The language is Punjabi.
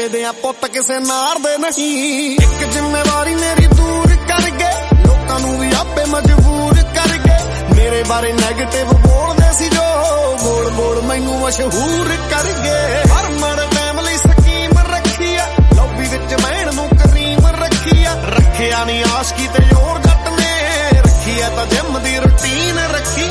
ਬਾਬੇ ਦੇ ਆ ਪੁੱਤ ਕਿਸੇ ਨਾਰ ਦੇ ਨਹੀਂ। ਇੱਕ ਜ਼ਿੰਮੇਵਾਰੀ ਮੇਰੀ ਦੂਰ ਕਰ ਗਏ, ਲੋਕਾਂ ਨੂੰ ਵੀ ਆਪੇ ਮਜਬੂਰ ਕਰ ਗਏ। ਮੇਰੇ ਬਾਰੇ ਨੈਗੇਟਿਵ ਬੋਲਦੇ ਸੀ ਜੋ, ਬੋਲ ਬੋਲ ਮੈਨੂੰ ਮਸ਼ਹੂਰ ਕਰ ਗਏ।